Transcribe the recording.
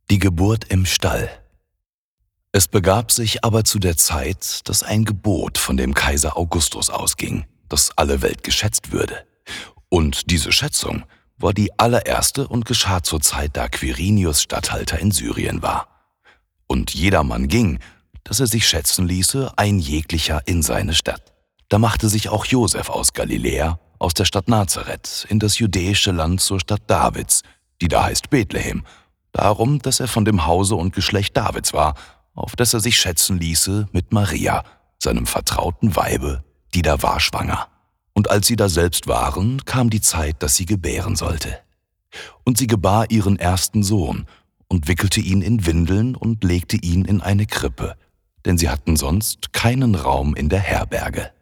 Die Geburt im Stall. Es begab sich aber zu der Zeit, dass ein Gebot von dem Kaiser Augustus ausging, dass alle Welt geschätzt würde. Und diese Schätzung war die allererste und geschah zur Zeit, da Quirinius Statthalter in Syrien war. Und jedermann ging, dass er sich schätzen ließe, ein jeglicher in seine Stadt. Da machte sich auch Josef aus Galiläa, aus der Stadt Nazareth, in das judäische Land zur Stadt Davids, die da heißt Bethlehem, darum, dass er von dem Hause und Geschlecht Davids war, auf das er sich schätzen ließe mit Maria, seinem vertrauten Weibe, die da war schwanger. Und als sie da selbst waren, kam die Zeit, dass sie gebären sollte. Und sie gebar ihren ersten Sohn und wickelte ihn in Windeln und legte ihn in eine Krippe, denn sie hatten sonst keinen Raum in der Herberge.